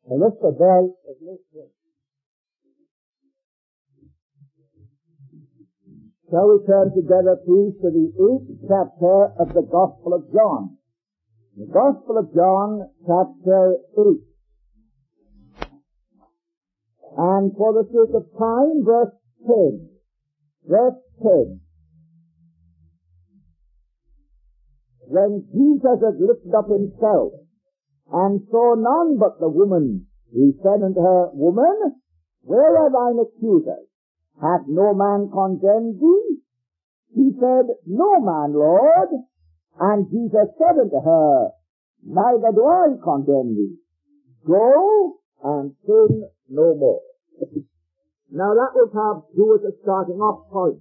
Mr. Bell is listening. Shall we turn together, please, to the 8th chapter of the Gospel of John? The Gospel of John, chapter 8. And for the sake of time, verse 10. Verse 10. When Jesus had lifted up himself and saw none but the woman, he said unto her, Woman, where are thine accusers? Hath no man condemned thee? She said, No man, Lord. And Jesus said unto her, Neither do I condemn thee. Go and sin no more. Now that will have to do with the starting off point.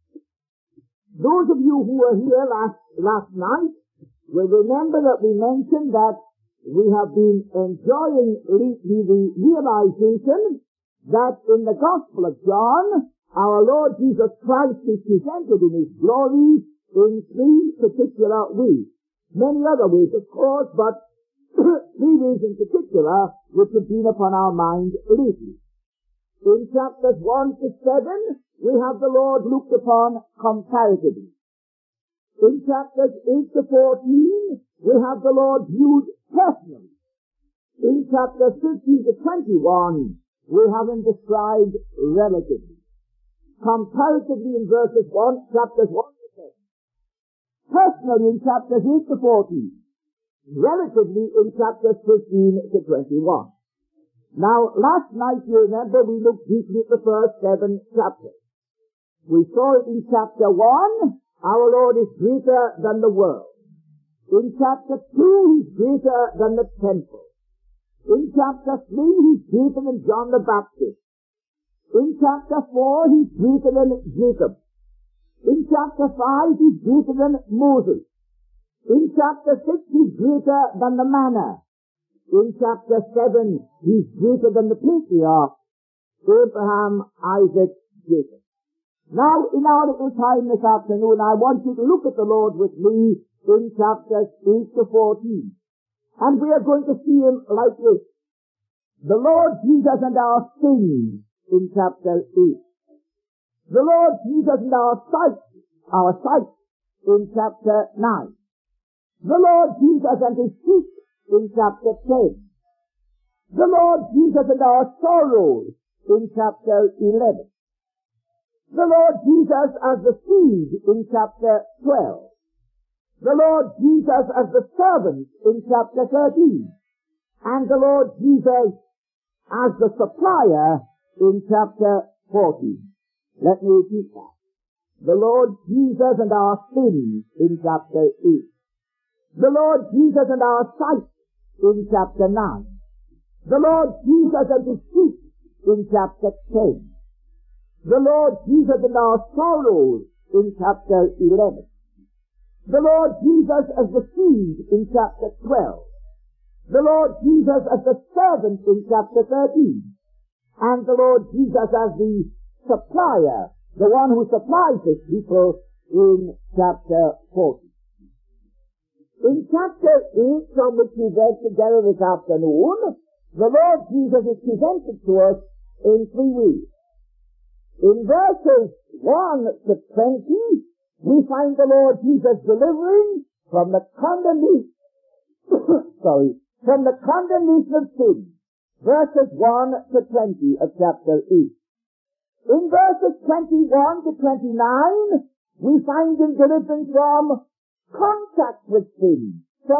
Those of you who were here last night will remember that we mentioned that we have been enjoying the realization that in the Gospel of John, our Lord Jesus Christ is presented in His glory in three particular ways. Many other ways, of course, but three ways in particular which have been upon our mind lately. In chapters 1 to 7, we have the Lord looked upon comparatively. In chapters 8 to 14, we have the Lord viewed personally. In chapters 15 to 21, we have Him described relatively. Comparatively in chapters 1 to 7. Personally in chapters 8 to 14. Relatively in chapters 15 to 21. Now, last night, you remember, we looked deeply at the first 7 chapters. We saw it in chapter 1, our Lord is greater than the world. In chapter 2, He's greater than the temple. In chapter 3, He's greater than John the Baptist. In chapter 4, He's greater than Jacob. In chapter 5, He's greater than Moses. In chapter 6, He's greater than the manna. In chapter 7, He's greater than the patriarchs, Abraham, Isaac, Jacob. Now, in our little time this afternoon, I want you to look at the Lord with me in chapters 8 to 14. And we are going to see Him like this. The Lord Jesus and our sins in chapter 8. The Lord Jesus and our sight in chapter 9. The Lord Jesus and His sheep in chapter 10. The Lord Jesus and our sorrows in chapter 11. The Lord Jesus as the seed in chapter 12. The Lord Jesus as the servant in chapter 13. And the Lord Jesus as the supplier in chapter 14. Let me repeat that. The Lord Jesus and our sins in chapter 8. The Lord Jesus and our sight in chapter 9. The Lord Jesus and His sheep in chapter 10. The Lord Jesus and our sorrows in chapter 11. The Lord Jesus as the seed in chapter 12. The Lord Jesus as the servant in chapter 13. And the Lord Jesus as the supplier, the one who supplies His people in chapter 14. In chapter 8, from which we read together this afternoon, the Lord Jesus is presented to us in three ways. In verses 1 to 20, we find the Lord Jesus delivering from the condemnation, from the condemnation of sin. Verses 1 to 20 of chapter 8. In verses 21 to 29, we find Him delivering from contact with sin.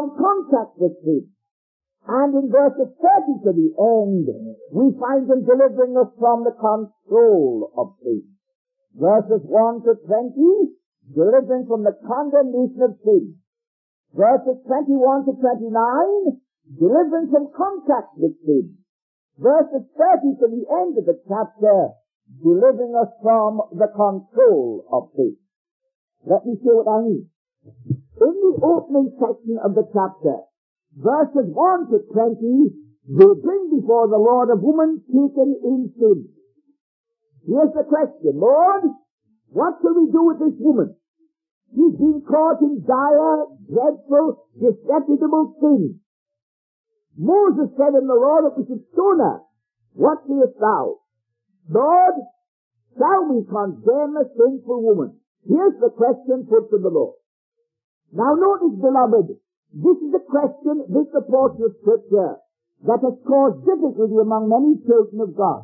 And in verses 30 to the end, we find Him delivering us from the control of sin. Verses 1 to 20, delivering from the condemnation of sin. Verses 21 to 29, delivering from contact with sin. Verses 30 to the end of the chapter, delivering us from the control of sin. Let me show what I mean. In the opening section of the chapter, verses 1 to 20, they bring before the Lord a woman taken in sin. Here's the question, Lord, what shall we do with this woman? She's been caught in dire, dreadful, disreputable sin. Moses said in the law that we should stone her. What sayest thou? Lord, shall we condemn a sinful woman? Here's the question put to the Lord. Now notice, beloved, this is a question, this portion of Scripture, that has caused difficulty among many children of God.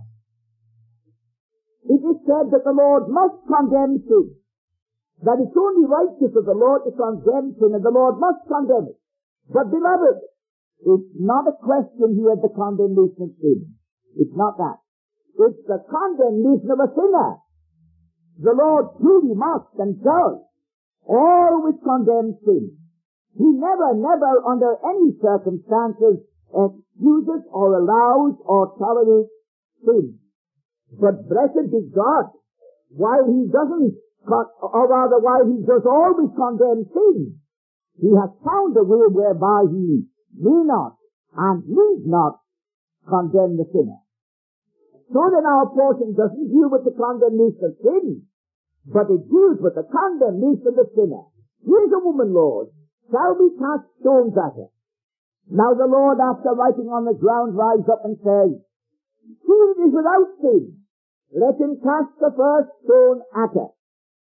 It is said that the Lord must condemn sin. That it's only righteous of the Lord to condemn sin, and the Lord must condemn it. But beloved, it's not a question here of the condemnation of sin. It's not that. It's the condemnation of a sinner. The Lord truly must and does always condemn sin. He never under any circumstances excuses or allows or tolerates sin. But blessed be God, while He doesn't, or rather while He does always condemn sin, He has found a way whereby He may not and need not condemn the sinner. So then our portion doesn't deal with the condemnation of sin, but it deals with the condemnation of the sinner. Here's a woman, Lord. Shall we cast stones at her? Now the Lord, after writing on the ground, rises up and says, He that is without sin, let him cast the first stone at her.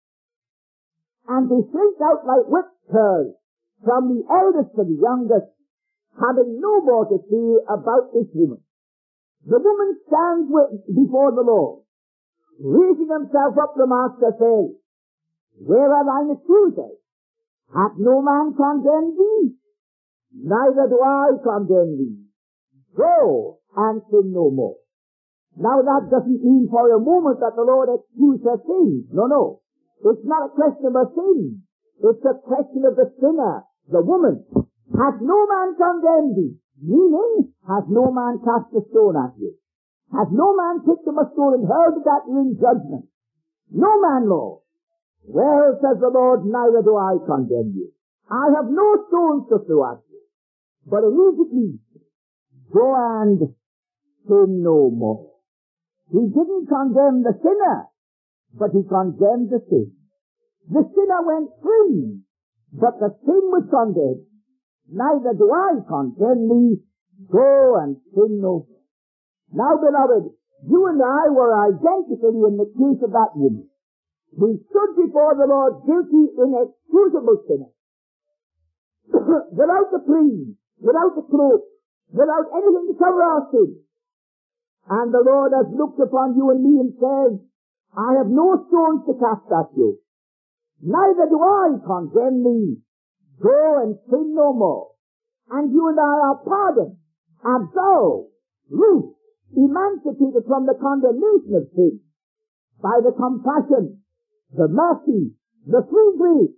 And they shrink out like whipped curs, from the eldest to the youngest, having no more to say about this woman. The woman stands before the Lord. Raising himself up, the Master says, Where are thine accusers? Hath no man condemned thee? Neither do I condemn thee. Go and sin no more. Now that doesn't mean for a moment that the Lord excused her sin. No. It's not a question of her sin. It's a question of the sinner, the woman. Hath no man condemned thee? Meaning, has no man cast a stone at you? Has no man picked up a stone and hurled it at you in judgment? No man, Lord. Well, says the Lord, neither do I condemn you. I have no stones to throw at you. But immediately, go and sin no more. He didn't condemn the sinner, but he condemned the sin. The sinner went free, but the sin was condemned. Neither do I condemn thee. Go and sin no more. Now, beloved, you and I were identically in the case of that woman. We stood before the Lord guilty, inexcusable sinners. Without the plea, without the cloak, without anything to cover our sin. And the Lord has looked upon you and me and says, I have no stones to cast at you. Neither do I condemn thee. Go and sin no more. And you and I are pardoned, absolved, loosed, emancipated from the condemnation of sin by the compassion, the mercy, the free grace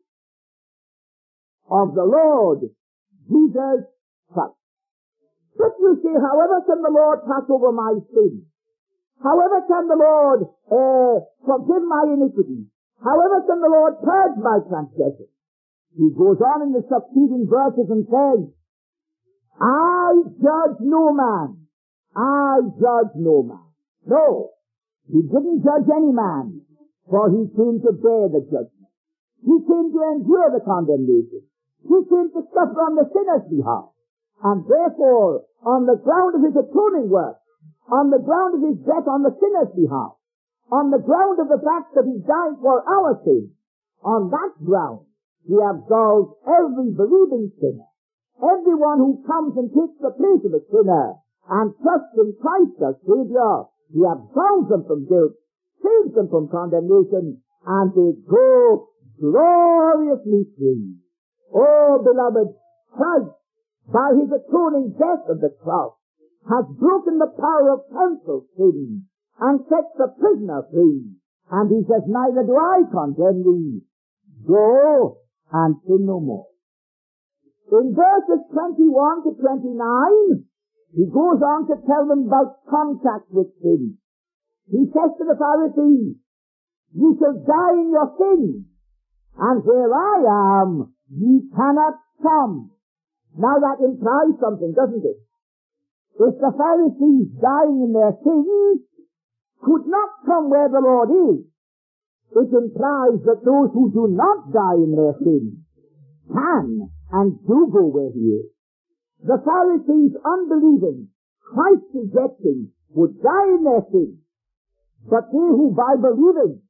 of the Lord Jesus Christ. But you say, however can the Lord pass over my sin? However can the Lord forgive my iniquity? However can the Lord purge my transgression? He goes on in the succeeding verses and says, I judge no man. I judge no man. No, he didn't judge any man, for he came to bear the judgment. He came to endure the condemnation. He came to suffer on the sinner's behalf. And therefore, on the ground of his atoning work, on the ground of his death on the sinner's behalf, on the ground of the fact that he died for our sins, on that ground, he absolves every believing sinner. Everyone who comes and takes the place of a sinner and trusts in Christ as Savior, he absolves them from guilt, saves them from condemnation, and they go gloriously free. Oh, beloved, Christ, by his atoning death of the cross, has broken the power of counsel sin and sets the prisoner free. And he says, neither do I condemn thee. Go and sin no more. In verses 21 to 29, he goes on to tell them about contact with sin. He says to the Pharisees, you shall die in your sins, and where I am, ye cannot come. Now that implies something, doesn't it? If the Pharisees dying in their sins could not come where the Lord is, it implies that those who do not die in their sins can and do go where he is. The Pharisees, unbelieving, Christ rejecting, would die in their sin. But they who by believing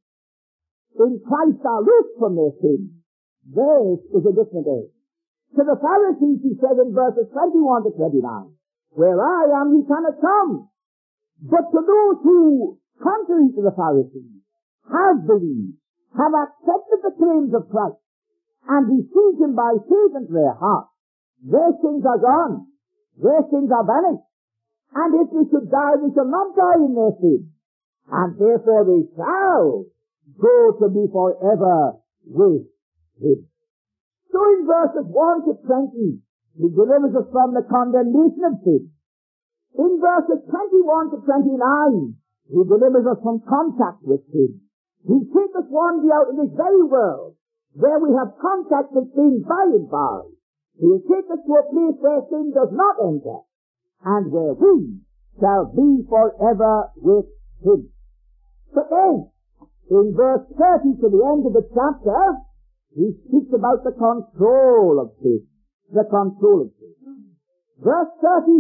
in Christ are loosed from their sin, theirs is a different age. To the Pharisees, he said in verses 21 to 29, where I am, ye cannot come. But to those who, contrary to the Pharisees, have believed, have accepted the claims of Christ, and received him by faith into their heart, their sins are gone, their sins are banished, and if they should die, they shall not die in their sins, and therefore they shall go to be forever with him. So in verses 1 to 20, he delivers us from the condemnation of sin. In verses 21 to 29, he delivers us from contact with sin. He takes us one day out of this very world, where we have contact with sin by and by. He'll take us to a place where sin does not enter, and where we shall be forever with him. But then, in verse 30 to the end of the chapter, he speaks about the control of sin. The control of sin. Verse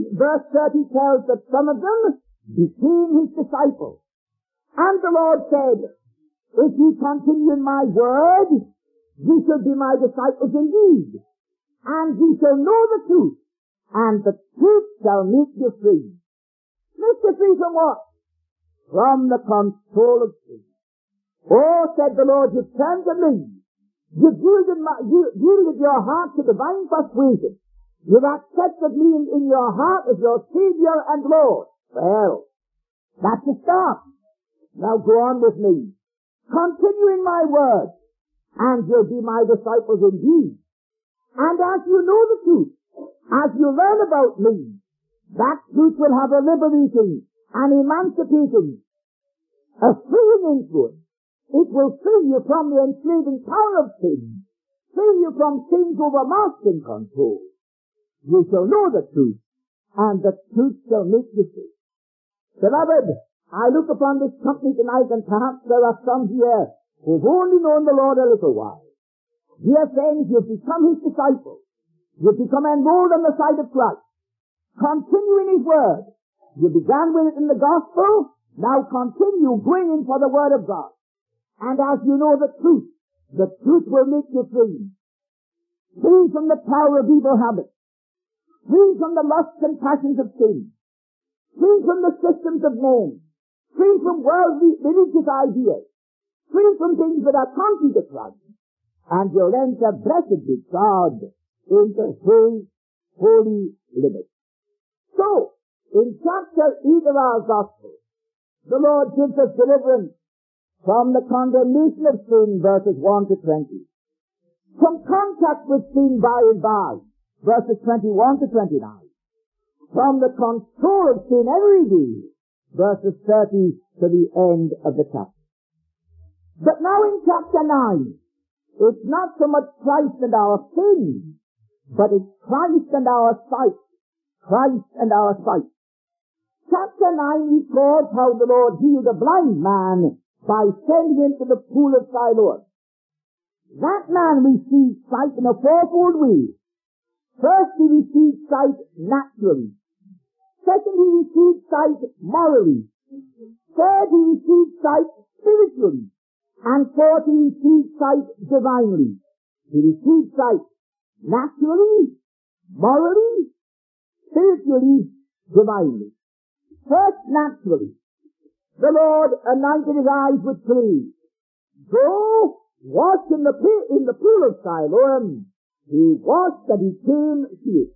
30 tells that some of them became his disciples. And the Lord said, if ye continue in my word, ye shall be my disciples indeed. And ye shall know the truth, and the truth shall make you free. Make you free from what? From the control of sin. Oh, said the Lord, you've turned to me. You've yielded your heart to divine persuasion. You've accepted me in your heart as your Savior and Lord. Well, that's a start. Now go on with me. Continue in my word, and you'll be my disciples indeed. And as you know the truth, as you learn about me, that truth will have a liberating and emancipating, a freeing influence. It will free you from the enslaving power of sin, free you from sin's overmastering control. You shall know the truth, and the truth shall make you free. Beloved, I look upon this company tonight, and perhaps there are some here who've only known the Lord a little while. Dear friends, you've become his disciples. You've become enrolled on the side of Christ. Continue in his word. You began with it in the gospel. Now continue going in for the word of God. And as you know the truth will make you free. Free from the power of evil habits. Free from the lusts and passions of sin. Free from the systems of men. Free from worldly religious ideas. Free from things that are contrary to Christ. And you'll enter blessed with God into his holy limits. So, in chapter 8 of our gospel, the Lord gives us deliverance from the condemnation of sin, verses 1 to 20. From contact with sin by and by, verses 21 to 29. From the control of sin every day, verses 30 to the end of the chapter. But now in chapter 9, it's not so much Christ and our sin, but it's Christ and our sight. Christ and our sight. Chapter 9 records how the Lord healed a blind man by sending him to the pool of Siloam. That man received sight in a fourfold way. First, he received sight naturally. Second, he received sight morally. Third, he received sight spiritually. And fourth, he received sight divinely. He received sight naturally, morally, spiritually, divinely. First, naturally. The Lord anointed his eyes with clay. Go, wash in the pool of Siloam. He washed and he came healed.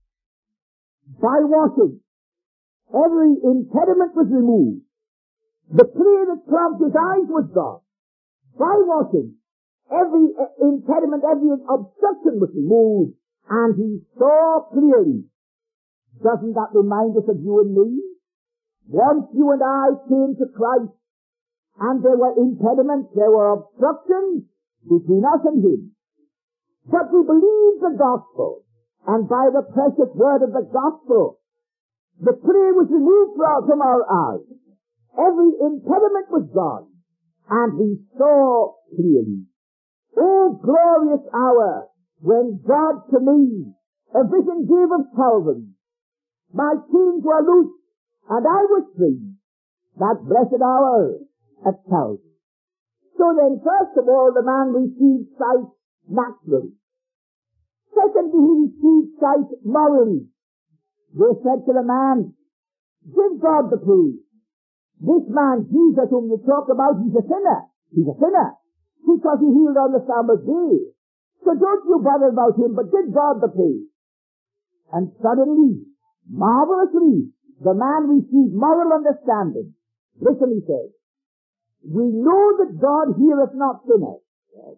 By washing, every impediment was removed. The clay that clogged his eyes was gone. By washing, every impediment, every obstruction was removed, and he saw clearly. Doesn't that remind us of you and me? Once you and I came to Christ, and there were impediments, there were obstructions between us and him. But we believed the gospel, and by the precious word of the gospel, the clay was removed from our eyes. Every impediment was gone, and we saw clearly. Oh, glorious hour when God to me A vision gave of Calvary. My chains were loosed, and I was free. That blessed hour at Calvary. So then, first of all, the man received sight naturally. Secondly, he received sight morally. They said to the man, give God the praise. This man, Jesus, whom you talk about, he's a sinner. He's a sinner. Because he healed on the Sabbath day. So don't you bother about him, but give God the praise. And suddenly, marvelously, the man received moral understanding. Listen, he says, we know that God heareth not sinners. Yes.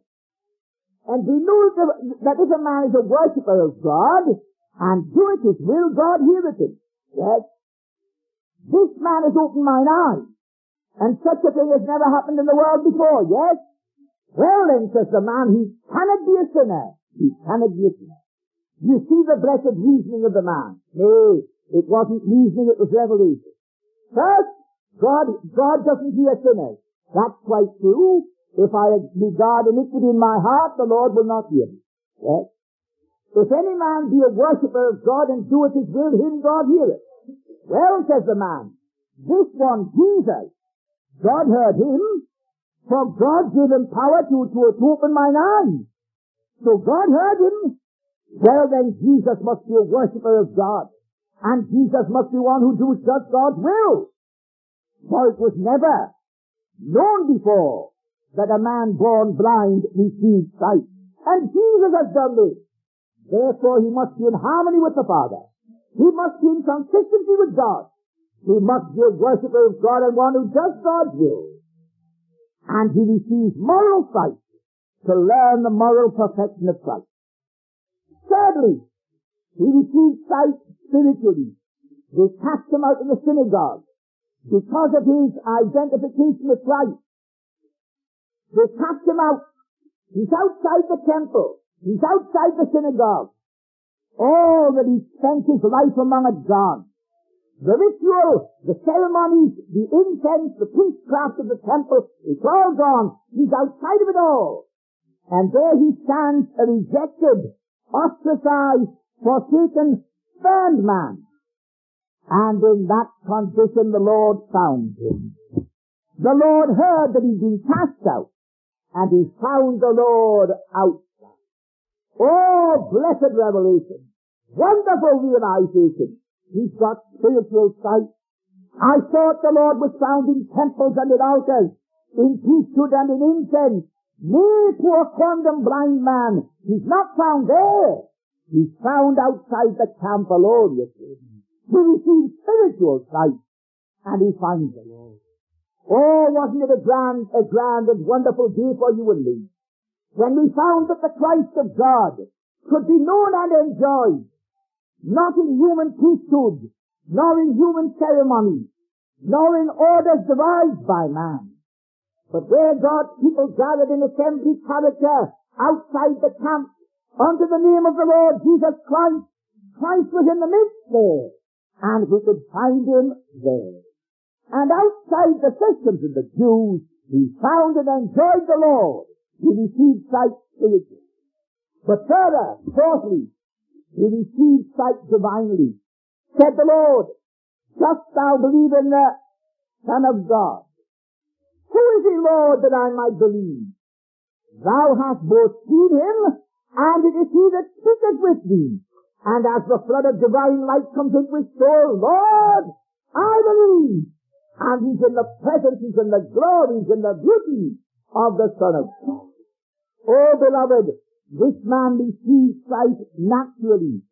And we know that if a man is a worshipper of God, and doeth his will, God heareth him. Yes. This man has opened mine eyes, and such a thing has never happened in the world before. Yes. Well then, says the man, he cannot be a sinner. He cannot be a sinner. You see the blessed reasoning of the man. No, it wasn't reasoning, it was revelation. First, God doesn't hear sinners. That's quite true. If I regard iniquity in my heart, the Lord will not hear me. Yes. If any man be a worshipper of God and doeth his will, him God heareth. Well, says the man, this one, Jesus, God heard him, for God gave him power to open mine eyes. So God heard him. Well then, Jesus must be a worshipper of God. And Jesus must be one who doeth just God's will. For it was never known before that a man born blind received sight. And Jesus has done this. Therefore he must be in harmony with the Father. He must be in consistency with God. He must be a worshipper of God and one who does God's will. And he receives moral sight to learn the moral perfection of Christ. Thirdly, he received sight spiritually. They cast him out of the synagogue because of his identification with Christ. They cast him out. He's outside the temple. He's outside the synagogue. All that he spent his life among had gone. The ritual, the ceremonies, the incense, the priestcraft of the temple, it's all gone. He's outside of it all. And there he stands a rejected, ostracized, forsaken, spurned man. And in that condition the Lord found him. The Lord heard that he'd been cast out, and he found the Lord outside. Oh, blessed revelation! Wonderful realization! He's got spiritual sight. I thought the Lord was found in temples and in altars, in priesthood and in incense. Nay, poor condemned blind man, he's not found there. He's found outside the camp alone with him. He receives spiritual sight, and he finds the Lord. Oh, wasn't it a grand and wonderful day for you and me, when we found that the Christ of God could be known and enjoyed, not in human priesthood, nor in human ceremony, nor in orders devised by man, but where God's people gathered in assembly character outside the camp under the name of the Lord Jesus Christ. Christ was in the midst there, and we could find him there. And outside the systems of the Jews, he found and enjoyed the Lord. He received sight spiritually. But further, fourthly, he received sight divinely. Said the Lord, dost thou believe in the Son of God? Who is he, Lord, that I might believe? Thou hast both seen him, and it is he that speaketh with thee. And as the flood of divine light comes into his soul, Lord, I believe. And he's in the presence, he's in the glory, he's in the beauty of the Son of God. Oh, beloved, this man received sight naturally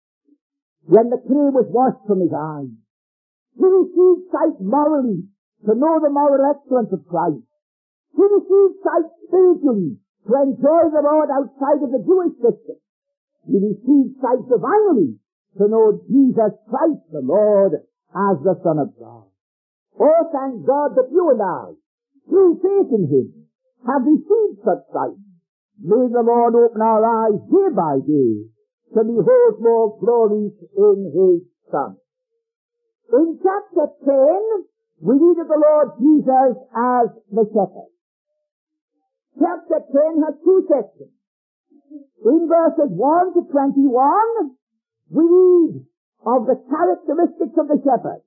when the clay was washed from his eyes. He received sight morally to know the moral excellence of Christ. He received sight spiritually to enjoy the Lord outside of the Jewish system. He received sight divinely to know Jesus Christ the Lord as the Son of God. Oh, thank God that you and I, through faith in him, have received such sight. May the Lord open our eyes day by day to behold more glories in his Son. In chapter 10, we read of the Lord Jesus as the shepherd. Chapter 10 has two sections. In verses 1 to 21, we read of the characteristics of the shepherd.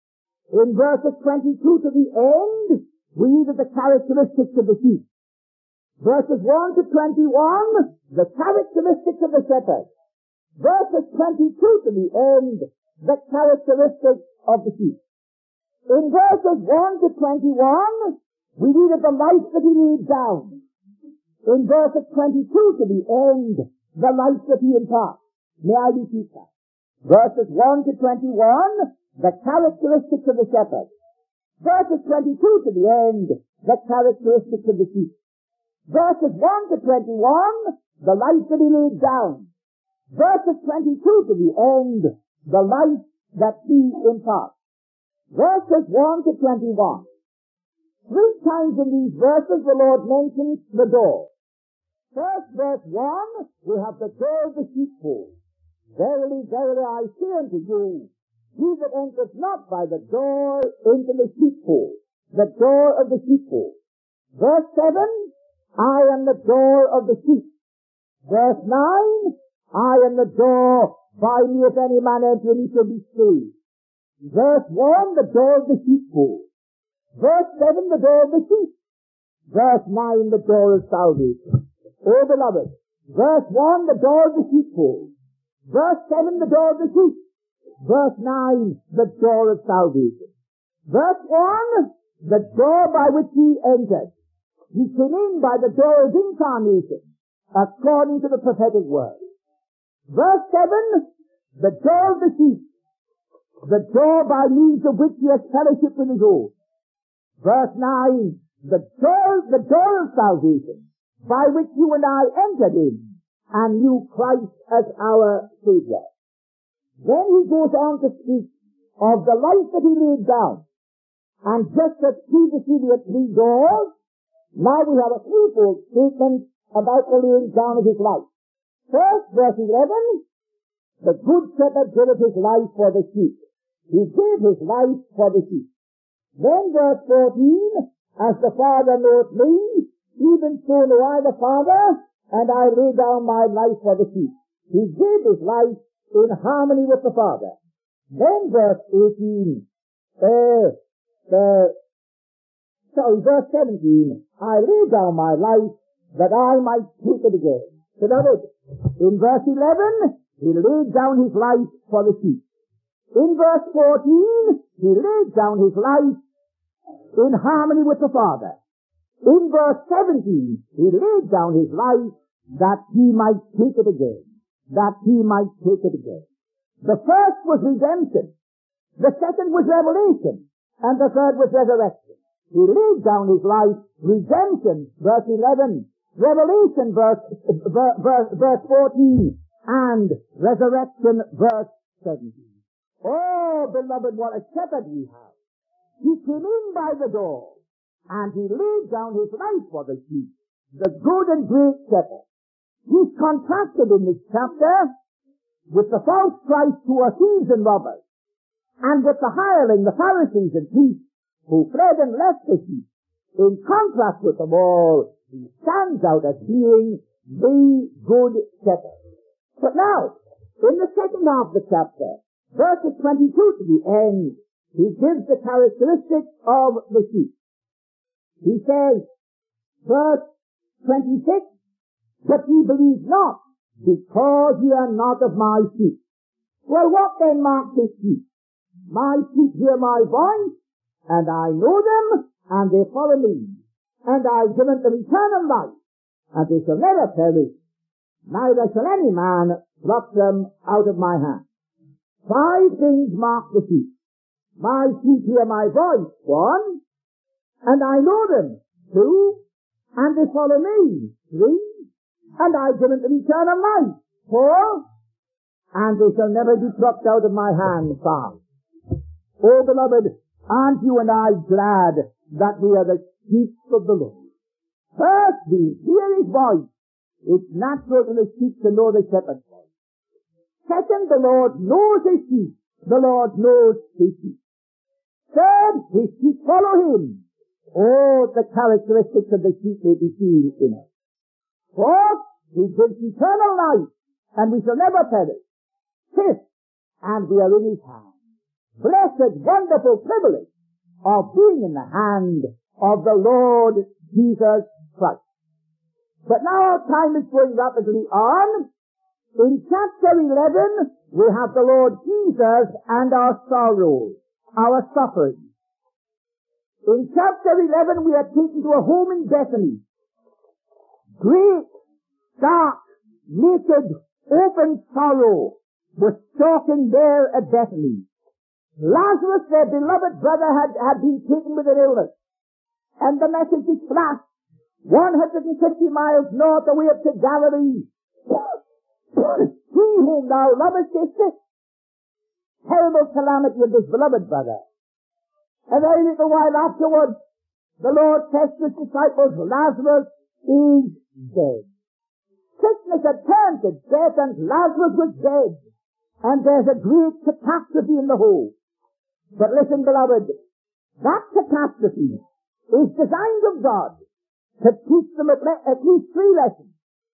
In verses 22 to the end, we read of the characteristics of the sheep. Verses 1 to 21, the characteristics of the shepherd. Verses 22 to the end, the characteristics of the sheep. In verses 1 to 21, we read of the life that he laid down. In verses 22 to the end, the life that he imparts. May I repeat that? Verses 1 to 21, the characteristics of the shepherd. Verses 22 to the end, the characteristics of the sheep. Verses 1 to 21, the life that he laid down. Verses 22 to the end, the life that he imparts. Verses 1 to 21. 3 times in these verses the Lord mentions the door. First, verse 1, we have the door of the sheepfold. Verily, verily, I say unto you, he that entereth not by the door into the sheepfold, the door of the sheepfold. Verse 7, I am the door of the sheep. Verse 9, I am the door, by me if any man enter, he shall be saved. Verse 1, the door of the sheepfold. Verse 7, the door of the sheep. Verse 9, the door of salvation. Oh, beloved, verse 1, the door of the sheepfold. Verse 7, the door of the sheep. Verse 9, the door of salvation. Verse 1, the door by which he entered. He came in by the door of incarnation, according to the prophetic word. Verse 7, the door of the sheep. The door by means of which he has fellowship with his own. Verse 9, the door of salvation, by which you and I entered in, and knew Christ as our Savior. Then he goes on to speak of the life that he laid down. And just as previously we had 3 doors, now we have a threefold statement about the laying down of his life. First, verse 11, the good shepherd giveth his life for the sheep. He gave his life for the sheep. Then verse 14, as the Father knoweth me, even so know I the Father, and I lay down my life for the sheep. He gave his life in harmony with the Father. Then verse 18, verse 17, I lay down my life that I might take it again. Beloved, in verse 11, he laid down his life for the sheep. In verse 14, he laid down his life in harmony with the Father. In verse 17, he laid down his life that he might take it again. That he might take it again. The first was redemption. The second was revelation. And the third was resurrection. He laid down his life, redemption, verse 11, revelation, verse 14, and resurrection, verse 17. Oh, beloved, what a shepherd we have. He came in by the door, and he laid down his life for the sheep, the good and great shepherd. He's contrasted in this chapter with the false Christ who are thieves and robbers, and with the hireling, the Pharisees and priests, who fled and left the sheep. In contrast with them all, he stands out as being the good shepherd. But now, in the second half of the chapter, verses 22 to the end, he gives the characteristics of the sheep. He says, verse 26, but ye believe not, because ye are not of my sheep. Well, what then marks his sheep? My sheep hear my voice, and I know them, and they follow me. And I give unto them eternal life, and they shall never perish, neither shall any man pluck them out of my hand. 5 things mark the sheep. My sheep hear my voice, 1, and I know them, 2, and they follow me, 3, and I give unto them eternal life, 4, and they shall never be plucked out of my hand, 5. Oh, beloved, aren't you and I glad that we are the sheep of the Lord? First, we hear his voice. It's natural to the sheep to know the shepherd's voice. Second, the Lord knows his sheep. The Lord knows his sheep. Third, his sheep follow him. Oh, the characteristics of the sheep may be seen in us. Fourth, he gives eternal life, and we shall never perish. fifth, and we are in his hand. Blessed, wonderful privilege of being in the hand of the Lord Jesus Christ. But now our time is going rapidly on. In chapter 11, we have the Lord Jesus and our sorrows, our suffering. In chapter 11, we are taken to a home in Bethany. Great, dark, naked, open sorrow was stalking there at Bethany. Lazarus, their beloved brother, had been taken with an illness. And the message is flashed 150 miles north away to Galilee. He whom thou lovest is sick. Terrible calamity of this beloved brother. A very little while afterwards, the Lord says to his disciples, Lazarus is dead. Sickness had turned to death and Lazarus was dead. And there's a great catastrophe in the home. But listen, beloved, that catastrophe is designed of God to teach them at least three lessons.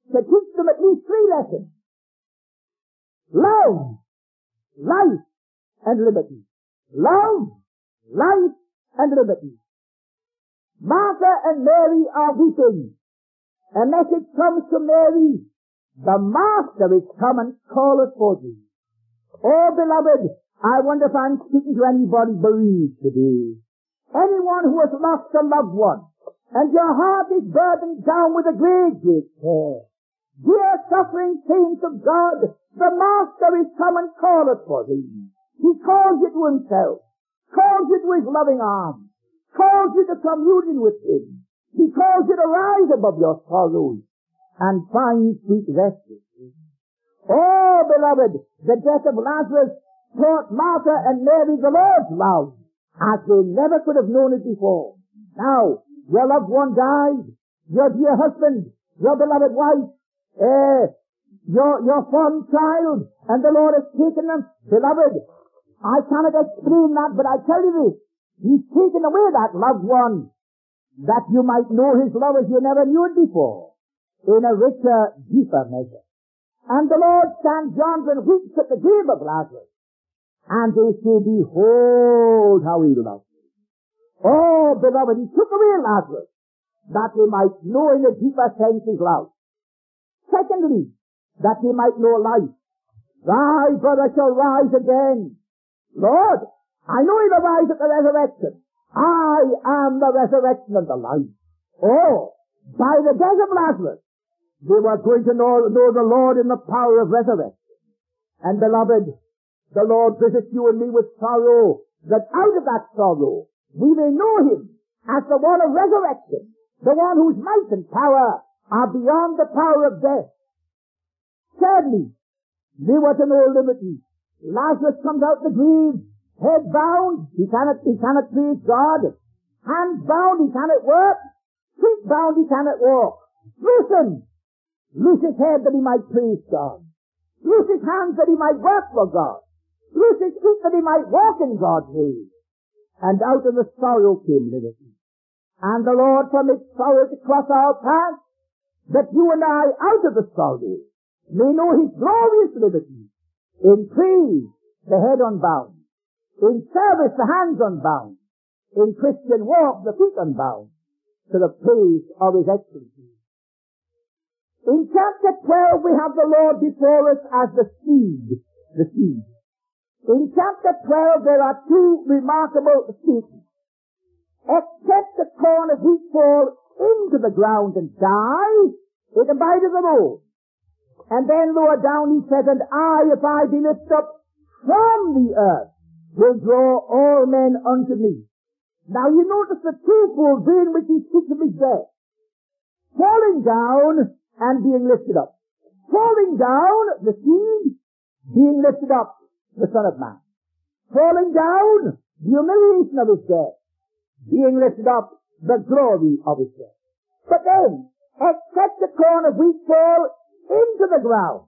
Love, life, and liberty. Love, life, and liberty. Martha and Mary are weeping. A message comes to Mary. The Master is come and calleth for thee. Oh, beloved, I wonder if I'm speaking to anybody bereaved today. Anyone who has lost a loved one, and your heart is burdened down with a great, great care. Dear suffering saints of God, the Master is come and calleth for thee. He calls you to himself, calls you to his loving arms, calls you to communion with him. He calls you to rise above your sorrows and find sweet rest with him. Oh, beloved, the death of Lazarus taught Martha and Mary the Lord's love as they never could have known it before. Now, your loved one died, your dear husband, your beloved wife, your fond child, and the Lord has taken them. Beloved, I cannot explain that, but I tell you this, he's taken away that loved one, that you might know his love as you never knew it before, in a richer, deeper measure. And the Lord stands yonder and weeps at the grave of Lazarus, and they say, behold how he loves me. Oh, beloved, he took away Lazarus, that he might know in a deeper sense his love. Secondly, that he might know life. Thy brother shall rise again. Lord, I know he'll arise at the resurrection. I am the resurrection and the life. Oh, by the death of Lazarus, they were going to know the Lord in the power of resurrection. And beloved, the Lord visits you and me with sorrow, that out of that sorrow, we may know him as the one of resurrection, the one whose might and power are beyond the power of death. Thirdly, they were to know liberty. Lazarus comes out the grave, head bound, he cannot praise God. Hands bound, he cannot work. Feet bound, he cannot walk. Loose his head that he might praise God. Loose his hands that he might work for God. Loose his feet that he might walk in God's ways. And out of the sorrow came liberty. And the Lord permits sorrow to cross our path, that you and I, out of the sorrow, may know his glorious liberty. In praise, the head unbound. In service, the hands unbound. In Christian walk, the feet unbound. To the praise of his excellency. In chapter 12, we have the Lord before us as the seed. The seed. In chapter 12, there are two remarkable statements. Except the corn of wheat fall into the ground and die, it abideth alone. And then lower down he says, and I, if I be lifted up from the earth, will draw all men unto me. Now you notice the twofold way in which he speaks of his death. Falling down and being lifted up. Falling down, the seed, being lifted up, the Son of Man. Falling down, the humiliation of his death. Being lifted up, the glory of his death. But then, except the corn of wheat fall into the ground,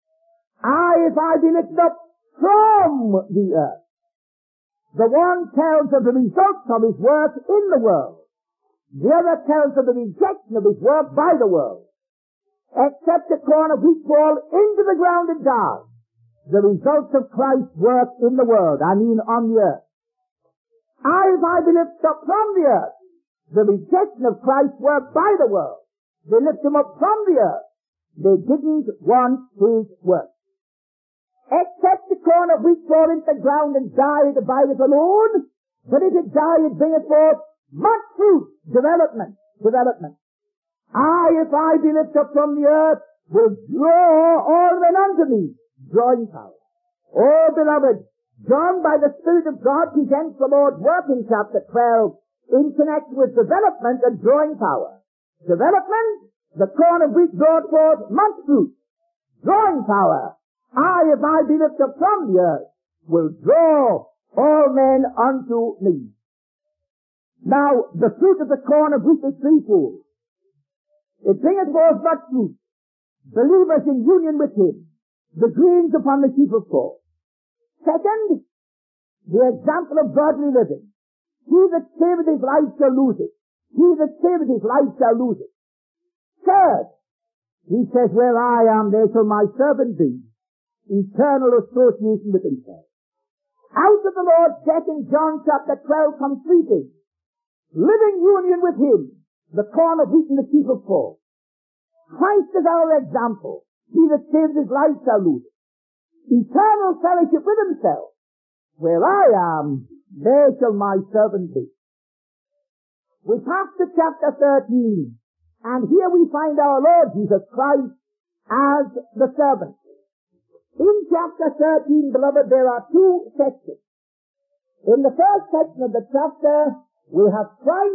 if I be lifted up from the earth. The one tells of the results of his work in the world. The other tells of the rejection of his work by the world. Except the corn of wheat fall into the ground and die, the results of Christ's work in the world, I mean on the earth. If I be lifted up from the earth, the rejection of Christ's work by the world. They lift him up from the earth. They didn't want his work. Except the corn of wheat fall into the ground and die, it abideth alone. But if it die, it bringeth forth much fruit. Development. If I be lifted up from the earth, will draw all men unto me. Drawing power. Oh, beloved, John, by the Spirit of God, presents the Lord's work in chapter 12 in connection with development and drawing power. Development, the corn of wheat brought forth much fruit. Drawing power, if I be lifted up from the earth, will draw all men unto me. Now, the fruit of the corn of wheat is threefold. It bringeth forth much fruit. Believers in union with him. The grains upon the sheaf of corn. Second, the example of godly living. He that saveth his life shall lose it. He that saveth his life shall lose it. Third, he says, where I am, there shall my servant be. Eternal association with himself. Out of the Lord's death in John chapter 12 comes three things. Living union with him, the corn of wheat and the sheaf of corn. Christ is our example. He that saves his life shall lose it. Eternal fellowship with himself. Where I am, there shall my servant be. We pass to chapter 13, and here we find our Lord Jesus Christ as the servant. In chapter 13, beloved, there are two sections. In the first section of the chapter, we have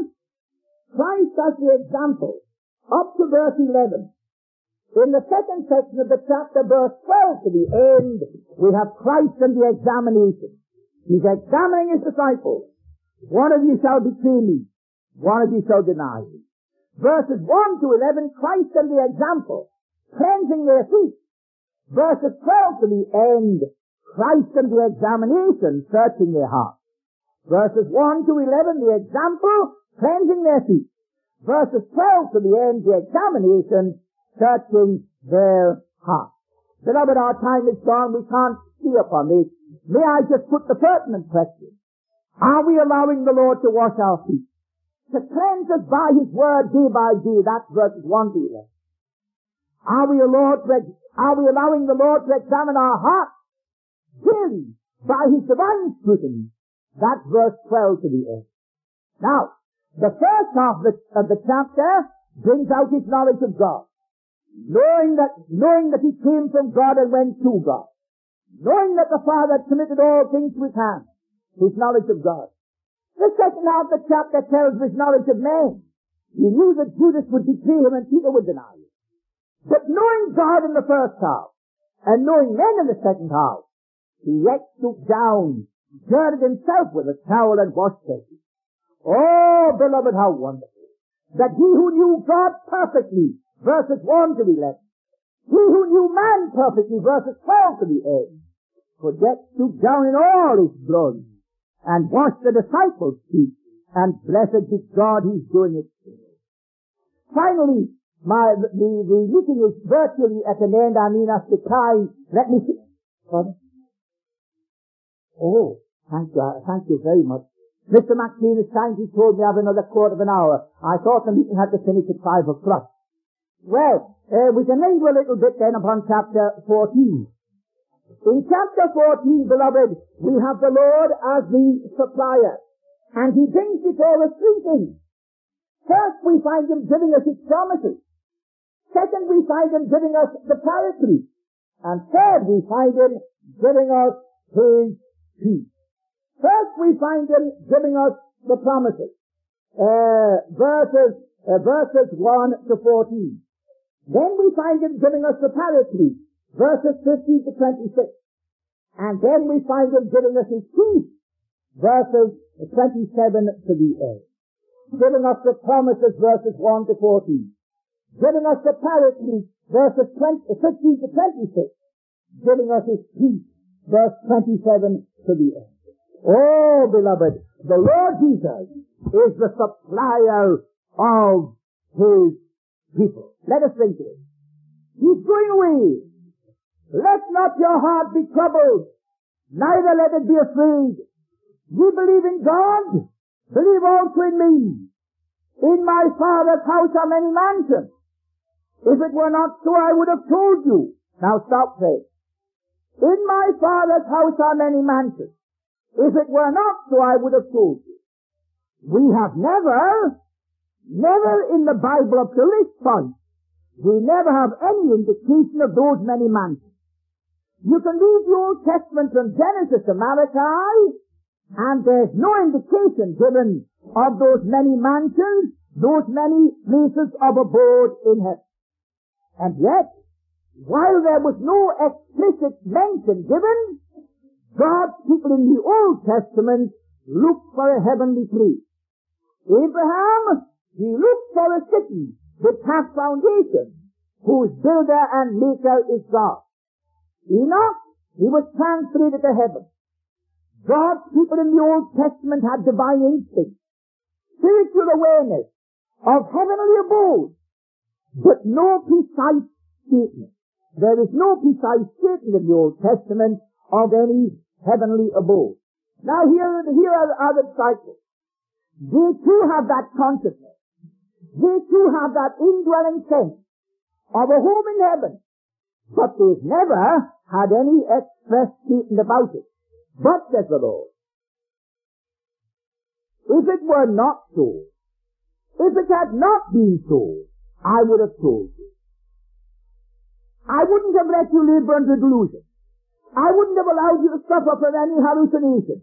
Christ as the example, up to verse 11. In the second section of the chapter, verse 12 to the end, we have Christ and the examination. He's examining his disciples. One of you shall betray me. One of you shall deny me. Verses 1 to 11, Christ and the example, cleansing their feet. Verses 12 to the end, Christ and the examination, searching their hearts. Verses 1 to 11, the example, cleansing their feet. Verses 12 to the end, the examination, searching their hearts. Beloved, our time is gone. We can't see upon this. May I just put the pertinent question. Are we allowing the Lord to wash our feet? To cleanse us by his word day by day. That's verses 1 to 11. Are we allowing the Lord to examine our hearts daily by his divine scrutiny? That's verse 12 to the end. Now, the first half of the chapter brings out his knowledge of God. Knowing that he came from God and went to God. Knowing that the Father had committed all things to his hand. His knowledge of God. The second half of the chapter tells his knowledge of man. He knew that Judas would betray him and Peter would deny him. But knowing God in the first half, and knowing men in the second half, he yet stooped down, girded himself with a towel and washed their feet. Oh, beloved, how wonderful. That he who knew God perfectly, verses 1 to 11, he who knew man perfectly, verses 12 to the end, could yet stoop down in all his glory and wash the disciples' feet, and blessed be God, he's doing it. Finally, the meeting is virtually at an end. I mean, after time, let me see. Pardon? Oh, thank you very much. Mr. McLean is kind. He told me I have another quarter of an hour. I thought the meeting had to finish at 5 o'clock. Well, we can linger a little bit then upon chapter 14. In chapter 14, beloved, we have the Lord as the supplier. And he brings before us three things. First, we find him giving us his promises. Second, we find him giving us the Paraclete. And third, we find him giving us his peace. First, we find him giving us the promises. Verses 1 to 14. Then we find him giving us the Paraclete. Verses 15 to 26. And then we find him giving us his peace. Verses 27 to the end. Giving us the promises, verses 1 to 14. Giving us the Paraclete, verses 15 to 26. Giving us his peace, verse 27 to the end. Oh, beloved, the Lord Jesus is the supplier of his people. Let us think of it. He's going away. Let not your heart be troubled, neither let it be afraid. Ye believe in God, believe also in me. In my Father's house are many mansions. If it were not so, I would have told you. Now stop there. In my Father's house are many mansions. If it were not so, I would have told you. We have never in the Bible up to this point, we never have any indication of those many mansions. You can read the Old Testament from Genesis to Malachi, and there's no indication given of those many mansions, those many places of abode in heaven. And yet, while there was no explicit mention given, God's people in the Old Testament looked for a heavenly place. Abraham, he looked for a city with half foundation, whose builder and maker is God. Enoch, he was translated to heaven. God's people in the Old Testament had divine instinct, spiritual awareness of heavenly abode, but no precise statement. There is no precise statement in the Old Testament of any heavenly abode. Now here are the disciples. They too have that consciousness. They too have that indwelling sense of a home in heaven. But they've never had any express statement about it. But, says the Lord, if it were not so, if it had not been so, I would have told you. I wouldn't have let you labor under delusion. I wouldn't have allowed you to suffer from any hallucination.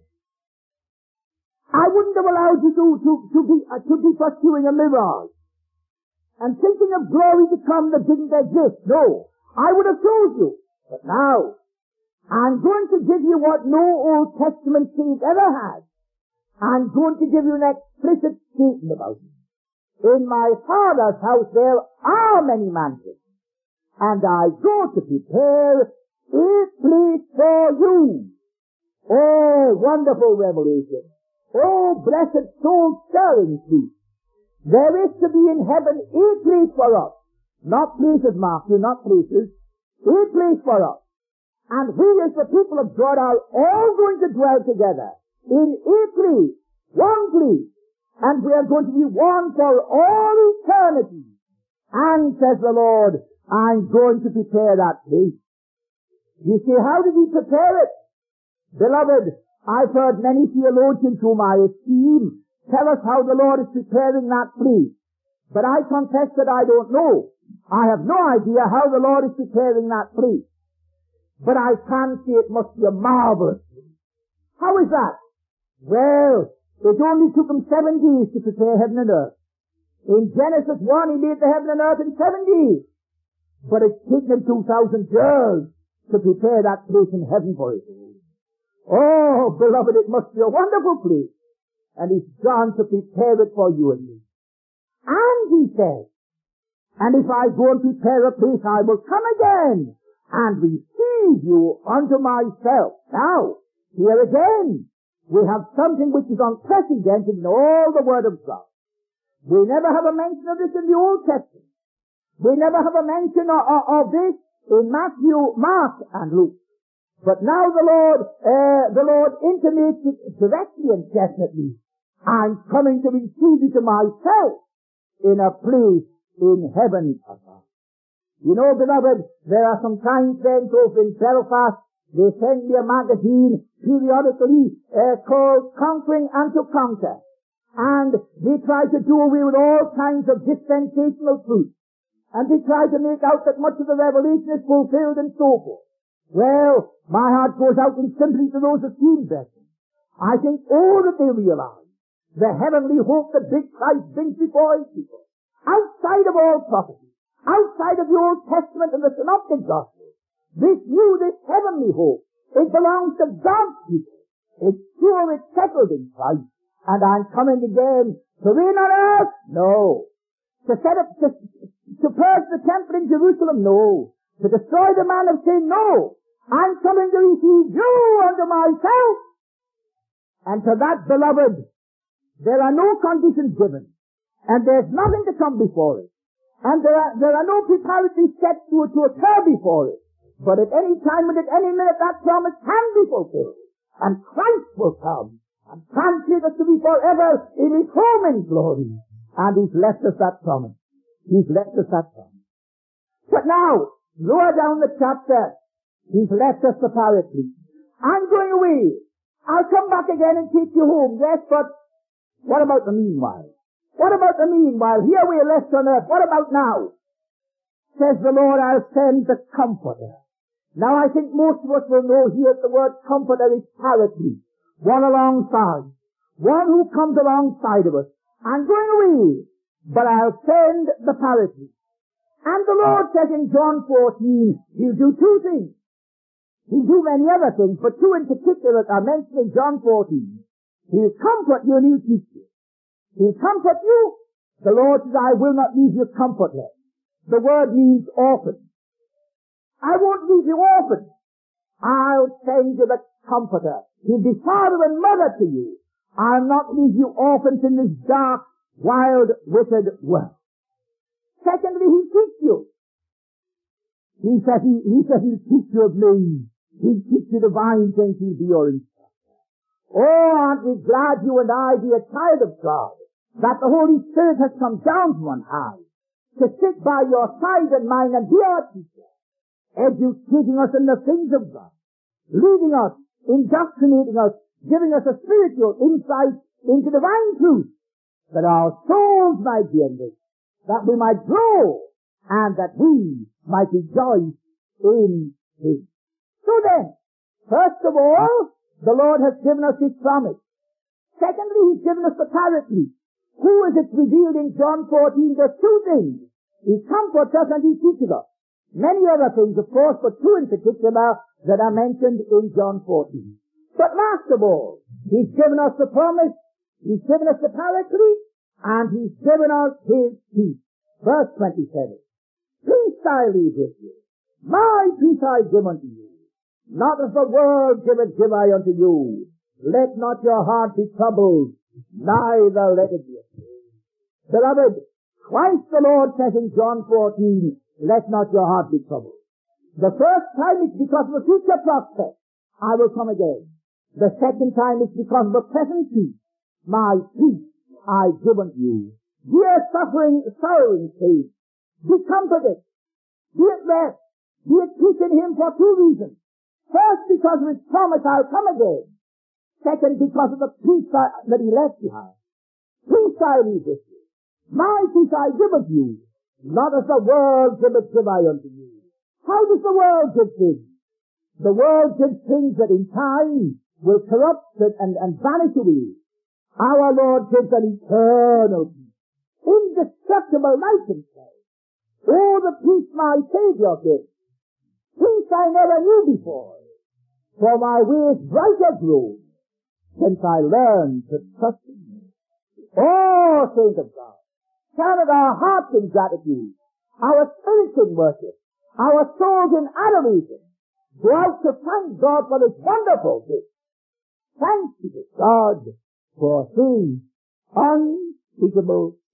I wouldn't have allowed you to be pursuing a mirage and thinking of glory to come that didn't exist. No, I would have told you. But now, I'm going to give you what no Old Testament saint ever had. I'm going to give you an explicit statement about it. In my Father's house there are many mansions, and I go to prepare a place for you. Oh, wonderful revelation. Oh, blessed soul-stirring truth. There is to be in heaven a place for us. Not places, Matthew, not places. A place for us. And we as the people of God are all going to dwell together in a place, one place. And we are going to be one for all eternity. And, says the Lord, I'm going to prepare that place. You see, how did he prepare it? Beloved, I've heard many theologians whom I esteem tell us how the Lord is preparing that place. But I confess that I don't know. I have no idea how the Lord is preparing that place. But I can say it must be a marvelous place. How is that? Well, it only took him 7 days to prepare heaven and earth. In Genesis 1, he made the heaven and earth in 7 days. But it's taken him 2,000 years to prepare that place in heaven for us. Oh, beloved, it must be a wonderful place. And he's gone to prepare it for you and me. And he says, and if I go and prepare a place, I will come again and receive you unto myself. Now, here again, we have something which is unprecedented in all the Word of God. We never have a mention of this in the Old Testament. We never have a mention of this in Matthew, Mark, and Luke. But now the Lord intimates it directly and definitely. I'm coming to receive you to myself in a place in heaven above. You know, beloved, there are some kind friends over in Belfast. They send me a magazine periodically called Conquering and to Conquer. And they try to do away with all kinds of dispensational truth. And they try to make out that much of the revelation is fulfilled and so forth. Well, my heart goes out in sympathy to those esteemed brethren. I think all that they realize, the heavenly hope that big Christ brings before his people, outside of all prophecy, outside of the Old Testament and the Synoptic Gospel, this heavenly hope, it belongs to God's people. It's sure, it's settled in Christ. And I'm coming again to reign on earth? No. To set up, to purge the temple in Jerusalem? No. To destroy the man of sin? No. I'm coming to receive you unto myself. And to that, beloved, there are no conditions given. And there's nothing to come before it. And there are no preparatory steps to occur before it. But at any time and at any minute that promise can be fulfilled. And Christ will come and translate us to be forever in His home in glory. And He's left us that promise. He's left us that promise. But now, lower down the chapter, He's left us the Paraclete. I'm going away. I'll come back again and take you home. Yes, but what about the meanwhile? What about the meanwhile? Here we are left on earth. What about now? Says the Lord, I'll send the Comforter. Now I think most of us will know here the word Comforter is Paraclete. One alongside. One who comes alongside of us. I'm going away, but I'll send the Paraclete. And the Lord says in John 14, He'll do two things. He'll do many other things, but two in particular that are mentioned in John 14. He'll comfort you and He'll teach you. He'll comfort you. The Lord says, I will not leave you comfortless. The word means orphan. I won't leave you orphan. I'll send you the Comforter. He'll be father and mother to you. I'll not leave you orphans in this dark, wild, wicked world. Secondly, He'll teach you. He says He'll teach you of me. He'll teach you divine things. He'll be your instructor. Oh, aren't we glad you and I be a child of God, that the Holy Spirit has come down from on high to sit by your side and mine and be our teacher, educating us in the things of God, leading us, indoctrinating us, giving us a spiritual insight into divine truth, that our souls might be enriched, that we might grow, and that we might rejoice in Him. So then, first of all, the Lord has given us His promise. Secondly, He's given us the Paraclete. Who is it revealed in John 14? There's two things. He comforts us and He teaches us. Many other things, of course, but two in particular that are mentioned in John 14. But last of all, He's given us the promise, He's given us the Paraclete, and He's given us His peace. Verse 27. Peace I leave with you. My peace I give unto you. Not as the world giveth, give I unto you. Let not your heart be troubled, neither let it be afraid. Beloved, twice the Lord says in John 14, let not your heart be troubled. The first time it's because of the future prospect. I will come again. The second time it's because of the present peace. My peace I give unto you. Dear suffering, sorrowing saints, be comforted. Be at rest. Be at peace in Him for two reasons. First, because of His promise, I'll come again. Second, because of the peace that He left behind. Peace I leave with you. My peace I give unto you. Not as the world giveth, give I unto you. How does the world give things? The world gives things that in time will corrupt and vanish away. Our Lord gives an eternal peace, indestructible life Himself. Oh, the peace my Savior gives. Peace I never knew before. For my ways brighter grow since I learned to trust in Him. Oh, saints of God, turn our hearts in gratitude, our spirits in worship, our souls in adoration. Go out to thank God for His wonderful gift. Thanks be to God for His unspeakable